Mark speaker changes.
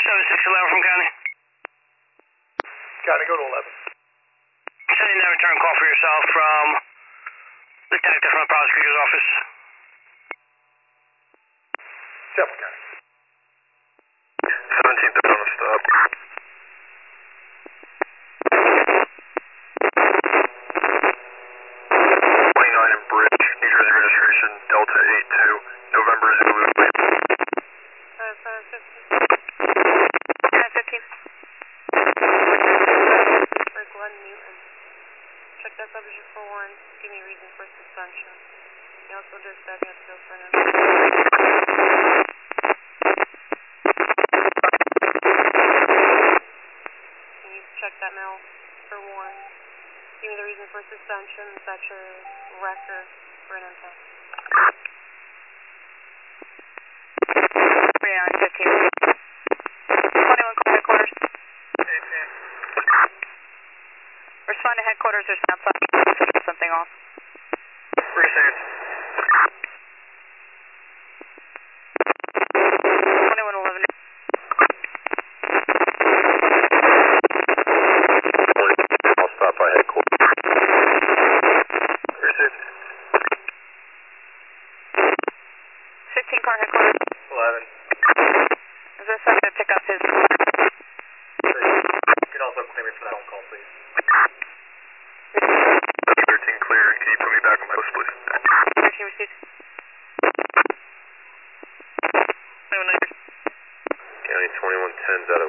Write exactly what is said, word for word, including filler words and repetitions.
Speaker 1: seven six eleven from County.
Speaker 2: County, go to eleven.
Speaker 1: Sending that return call for yourself from detective from the prosecutor's office.
Speaker 2: Shelby County.
Speaker 3: seventeenth on a stop. twenty-nine in Bridge, New Jersey registration, Delta eight two, November Zulu.
Speaker 4: five five fifteen. five fifteen. For Glenn Newton. Check that subject for warrant. Give me a reason for suspension. You also dispatch has to go for an Can you check that mail for warrant? Give me the reason for suspension. That's your record for an impact. twenty-nine fifteen. twenty-one call headquarters.
Speaker 3: eighteen.
Speaker 4: Respond to headquarters. There's an outside something off.
Speaker 3: Received.
Speaker 4: twenty-one eleven.
Speaker 3: I'll stop by headquarters. Received.
Speaker 4: fifteen car headquarters.
Speaker 3: eleven.
Speaker 4: Is this going to pick up his...
Speaker 3: You can also claim me for that phone call, please. thirteen clear. Can you put me back on my post, please?
Speaker 4: thirteen received.
Speaker 3: County twenty-one tens out of